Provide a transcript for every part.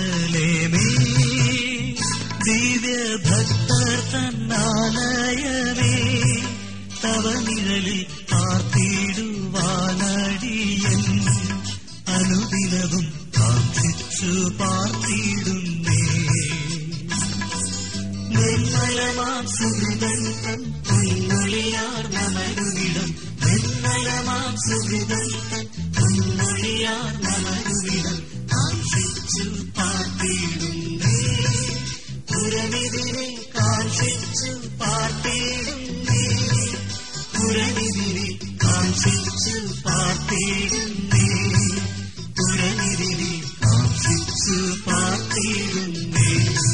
യെരൂശലേമേ ദിവ്യഭക്തർ തന്നാലയമേ തവ നിഴലിൽ പാർത്തിടുവാനടിയൻ അനുദിനവും കാക്ഷിച്ചു പാർത്തിടുന്നേ. നിർമ്മലമാം സുഹൃതൻ തൻ പൊന്നൊളിയാർന്ന മരുവിടം നിർമ്മലമാം സുഹൃതൻ തൻ പൊന്നൊളിയാർന്ന മരുവിടം കാക്ഷിച്ചു പാർത്തിടുന്നേ. പുരനിധിനെ കാക്ഷിച്ചു പാർത്തിടുന്നേ. പുരനിധിനെ കാക്ഷിച്ചു പാർത്തിടുന്നേ. പുരനിധിനെ കാക്ഷിച്ചു പാർത്തിടുന്നേ.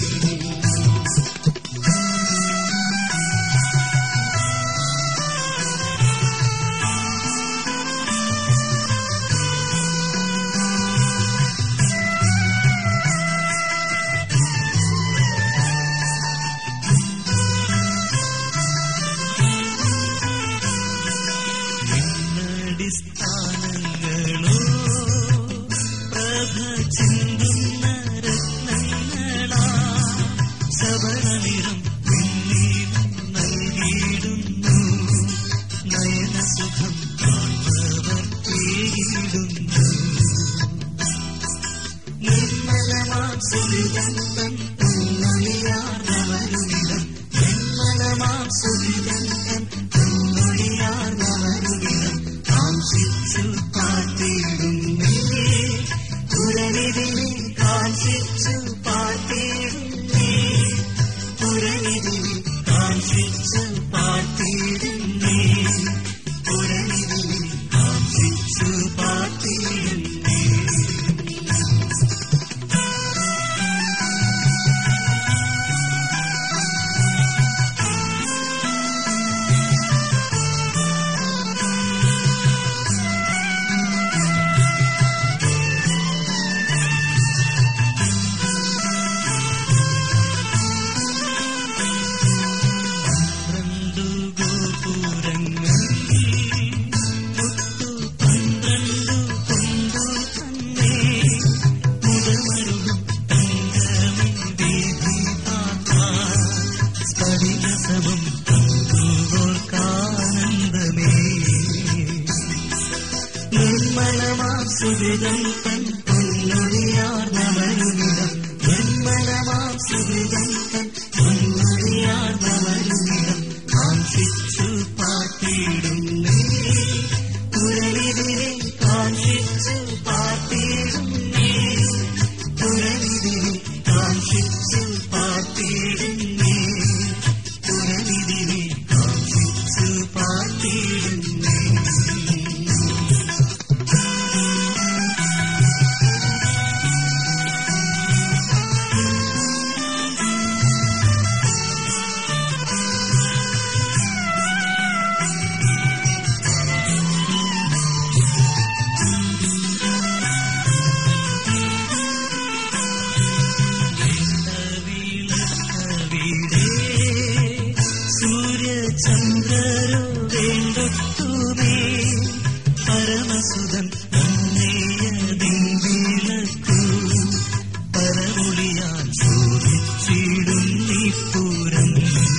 സ്ഥാനങ്ങളോ പ്രഭ ചിന്തുന്ന രത്നങ്ങളാ സവളനിറം പിന്നീടും നൽകിയിടുന്നു. നയനസുഖം കാണുന്നവർ തേടുന്നു. നിർമ്മലമാം സുഹൃതൻ തൻ പൊന്നൊളിയാർന്ന മരുവിടം നിർമ്മലമാം സുഹൃതൻ തൻ പൊന്നൊളിയാർന്ന മരുവിടം കാക്ഷിച്ചു പാർത്തിടുന്നേ. പുരനിധിനെ കാക്ഷിച്ചു പാർത്തിടുന്നേ. പുരനിധിനെ കാക്ഷിച്ചു പാർത്തിടുന്നേ. പുരനിധിനെ കാക്ഷിച്ചു പാർത്തിടുന്നേ. നിർമ്മലമാം സുഹൃതൻ തൻ പൊന്നൊളിയാർന്ന മരുവിടം നിർമ്മലമാം സുഹൃതൻ തൻ പൊന്നൊളിയാർന്ന മരുവിടം കാക്ഷിച്ചു പാർത്തിടുന്നേ. പുരനിധിനെ കാക്ഷിച്ചു പാർത്തിടുന്നേ. പുരനിധിനെ കാക്ഷിച്ചു പാർത്തിടുന്നേ. പുരനിധിനെ കാക്ഷിച്ചു പാർത്തിടുന്നേ. സൂര്യചന്ദ്രരോ വേണ്ടൊത്തുമേ പരമസുതൻ വിളക്കു പരമൊളിയാൽ ശോഭിച്ചിടും നീപ്പൂരം.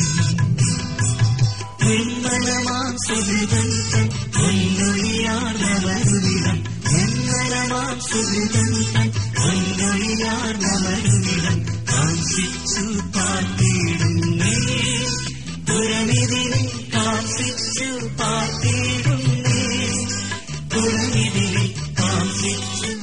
നിർമ്മലമാം സുഹൃതൻ തൻ പൊന്നൊളിയാർന്ന മരുവിടം നിർമ്മലമാം സുഹൃതൻ തൻ പൊന്നൊളിയാർന്ന മരുവിടം കാക്ഷിച്ചു പാർത്തിടുന്നേ. പുരനിധിനെ കാക്ഷിച്ചു പാർത്തിടുന്നേ. പുരനിധിനെ കാക്ഷിച്ചു